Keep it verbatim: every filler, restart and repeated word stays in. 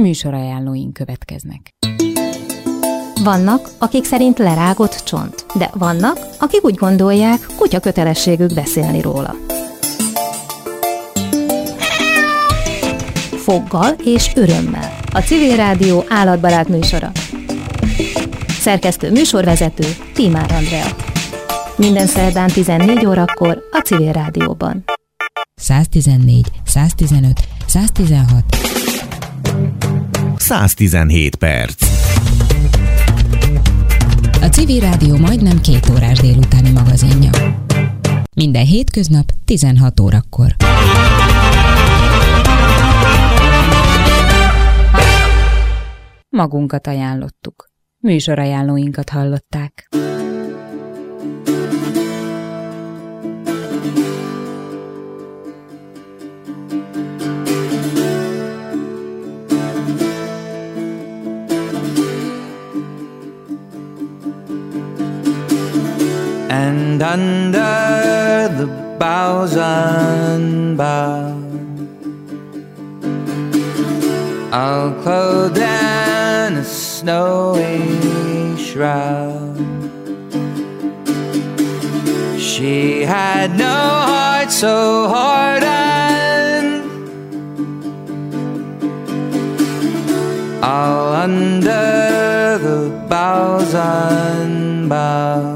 Műsorajánlóink következnek. Vannak, akik szerint lerágott csont, de vannak, akik úgy gondolják, kutya kötelességük beszélni róla. Foggal és örömmel. A Civil Rádió állatbarát műsora. Szerkesztő műsorvezető Tímár Andrea. Minden szerdán tizennégy órakor a Civil Rádióban. száztizennégy, száztizenöt, száztizenhat száztizenhét perc. A Civil Rádió majdnem két órás délutáni magazinja. Minden hétköznap tizenhat órakor. Magunkat ajánlottuk. Műsorajánlóinkat hallották. And under the boughs unbowed, all clothed in a snowy shroud, she had no heart so hardened, all under the boughs unbowed.